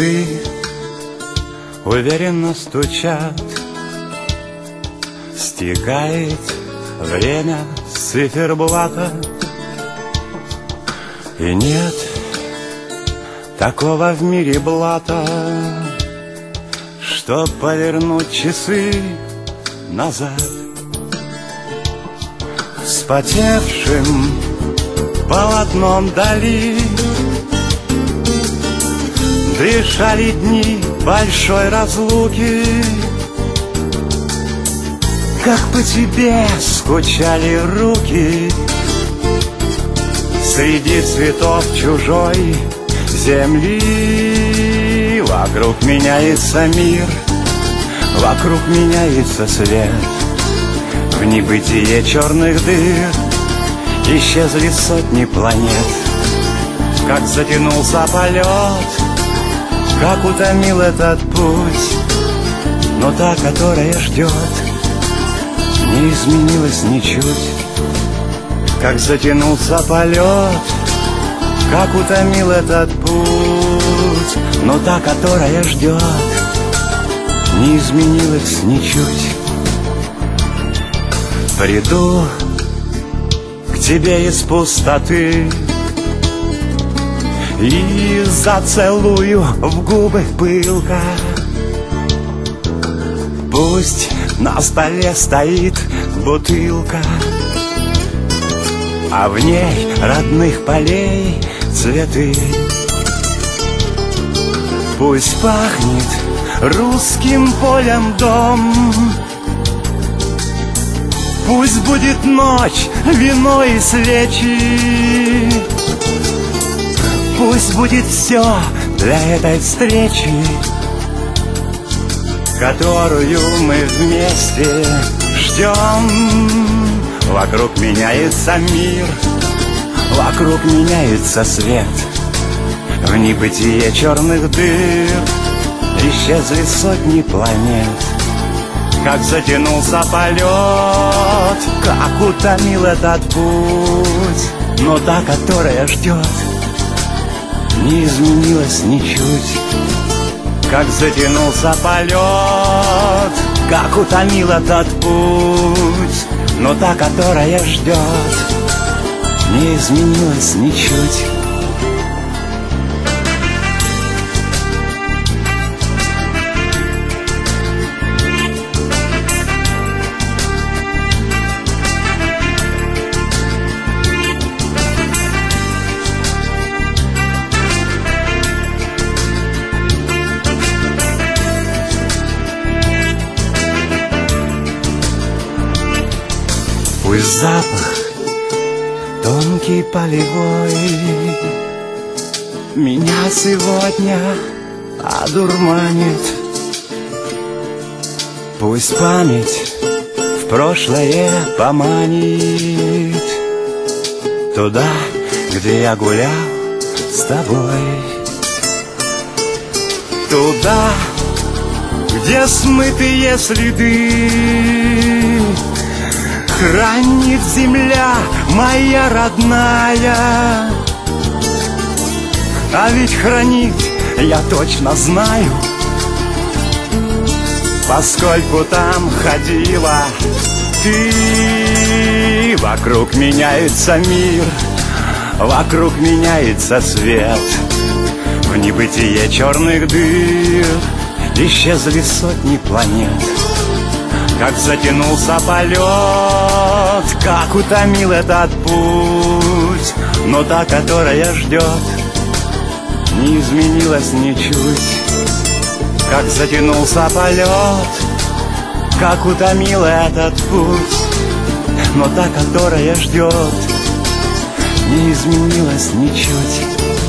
Часы уверенно стучат, стекает время с циферблата, и нет такого в мире блата, чтоб повернуть часы назад. Вспотевшим полотном дали дышали дни большой разлуки. Как по тебе скучали руки среди цветов чужой земли. Вокруг меняется мир, вокруг меняется свет. В небытие черных дыр исчезли сотни планет. Как затянулся полет, как утомил этот путь, но та, которая ждет, не изменилась ничуть. Как затянулся полет, как утомил этот путь, но та, которая ждет, не изменилась ничуть. Приду к тебе из пустоты и зацелую в губы пылко. Пусть на столе стоит бутылка, а в ней родных полей цветы. Пусть пахнет русским полем дом, пусть будет ночь, вино и свечи. Пусть будет все для этой встречи, которую мы вместе ждем. Вокруг меняется мир, вокруг меняется свет. В небытие черных дыр исчезли сотни планет. Как затянулся полет, как утомил этот путь, но та, которая ждет, не изменилась ничуть. Как затянулся полет, как утомил этот путь, но та, которая ждет, не изменилась ничуть. Пусть запах тонкий полевой меня сегодня одурманит. Пусть память в прошлое поманит туда, где я гулял с тобой, туда, где смытые следы хранит земля моя родная. А ведь хранит, я точно знаю, поскольку там ходила ты. Вокруг меняется мир, вокруг меняется свет. В небытие черных дыр исчезли сотни планет. Как затянулся полет, как утомил этот путь, но та, которая ждет, не изменилась ничуть. Как затянулся полет, как утомил этот путь, но та, которая ждет, не изменилась ничуть.